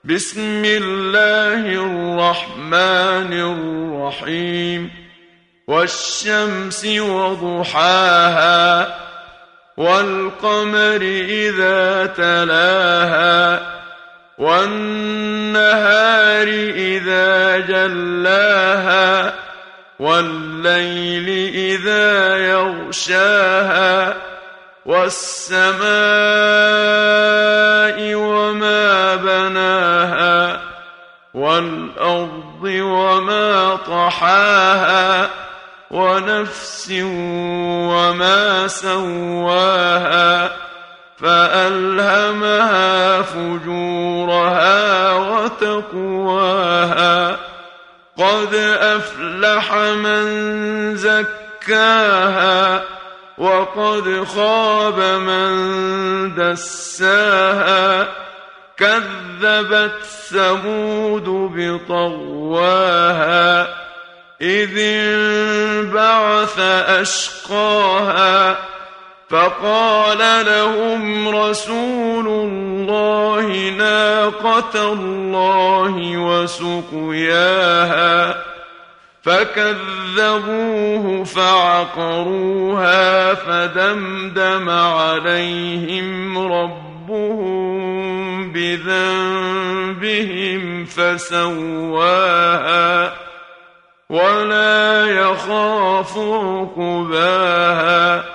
بسم الله الرحمن الرحيم. والشمس وضحاها والقمر إذا تلاها والنهار إذا جلاها والليل إذا يغشاها والسماء وما بناها والأرض وما طحاها ونفس وما سواها فألهمها فجورها وتقواها. قد أفلح من زكاها وقد خاب من دساها. كذبت ثمود بطغواها إذ انبعث أشقاها فقال لهم رسول الله ناقة الله وسقياها فكذبوه فعقروها فدمدم عليهم ربهم بذنبهم فسواها ولا يخاف عقباها.